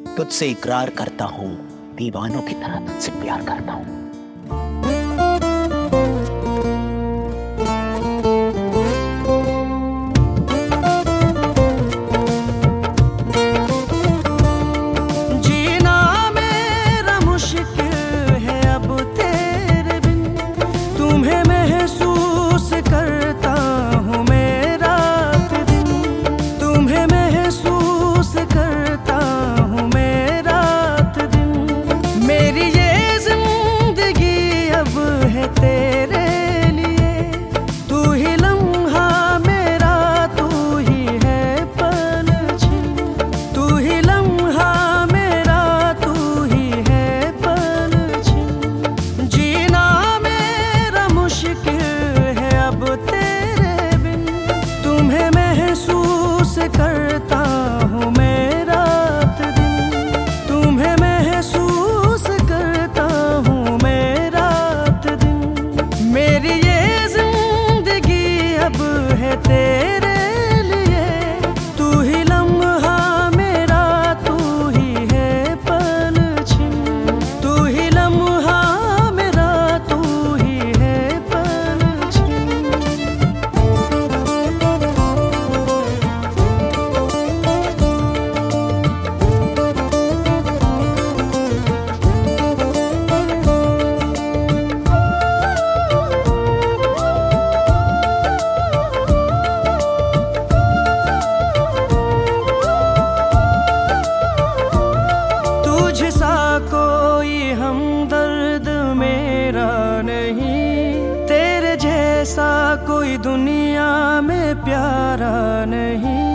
तुझसे इकरार करता हूँ, दीवानों की तरह तुझसे प्यार करता हूँ। करता हूँ मैं रात दिन, तुम्हें महसूस करता हूँ मैं रात दिन। मेरी ये जिंदगी अब है तेरे लिए, तू ही लम्हा मेरा, तू ही है पलछिन, तू ही लम्हा मेरा, तू ही है पलछिन। कोई हमदर्द मेरा नहीं, तेरे जैसा कोई दुनिया में प्यारा नहीं।